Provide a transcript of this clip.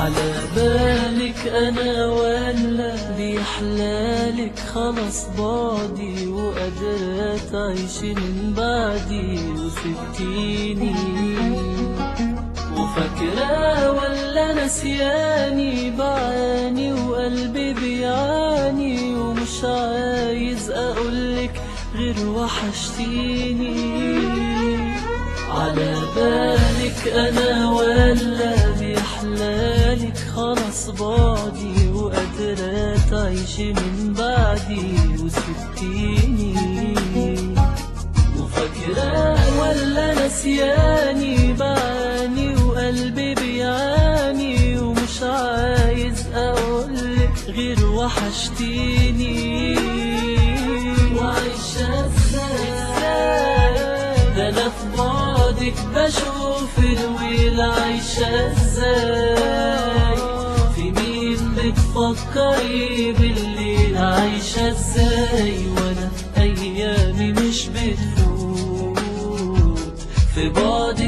على بالك أنا ولا بيحلالك خلص بعدي، وقادرة تعيشي من بعدي وسبتيني، وفاكرة ولا نسياني بعاني وقلبي بيعاني، ومش عايز أقولك غير وحشتيني. على بالك أنا ولا بيحلالك خلص بعدي، وقادرة تعيشي من بعدي وسبتيني، وفاكرة ولا نسياني بعاني وقلبي بيعاني، ومش عايز أقولك غير وحشتيني. وعايشة ازاي ده أنا في بعدك بشوف الويل، عايشة ازاي في مين بتفكري بالليل، عايشة ازاي وانا ايامي مش بتفوت في بعدك